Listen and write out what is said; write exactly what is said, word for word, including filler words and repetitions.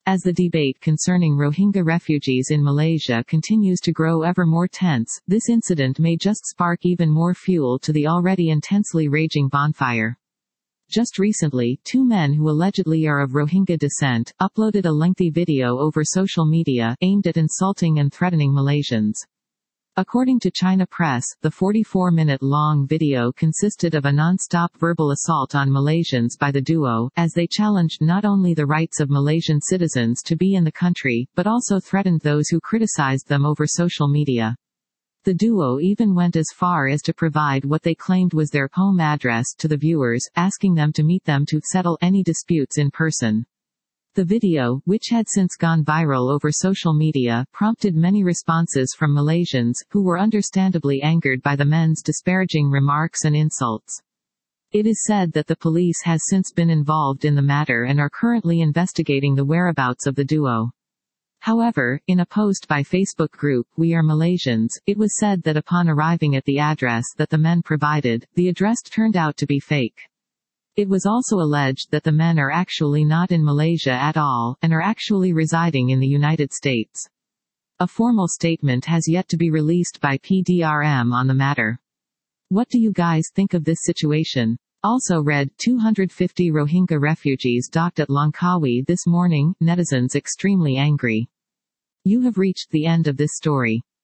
As the debate concerning Rohingya refugees in Malaysia continues to grow ever more tense, this incident may just spark even more fuel to the already intensely raging bonfire. Just recently, two men who allegedly are of Rohingya descent, uploaded a lengthy video over social media, aimed at insulting and threatening Malaysians. According to China Press, the forty-four minute long video consisted of a non-stop verbal assault on Malaysians by the duo, as they challenged not only the rights of Malaysian citizens to be in the country, but also threatened those who criticized them over social media. The duo even went as far as to provide what they claimed was their home address to the viewers, asking them to meet them to settle any disputes in person. The video, which had since gone viral over social media, prompted many responses from Malaysians, who were understandably angered by the men's disparaging remarks and insults. It is said that the police has since been involved in the matter and are currently investigating the whereabouts of the duo. However, in a post by Facebook group We Are Malaysians, it was said that upon arriving at the address that the men provided, the address turned out to be fake. It was also alleged that the men are actually not in Malaysia at all, and are actually residing in the United States. A formal statement has yet to be released by P D R M on the matter. What do you guys think of this situation? Also read, two hundred fifty Rohingya refugees docked at Langkawi this morning, netizens extremely angry. You have reached the end of this story.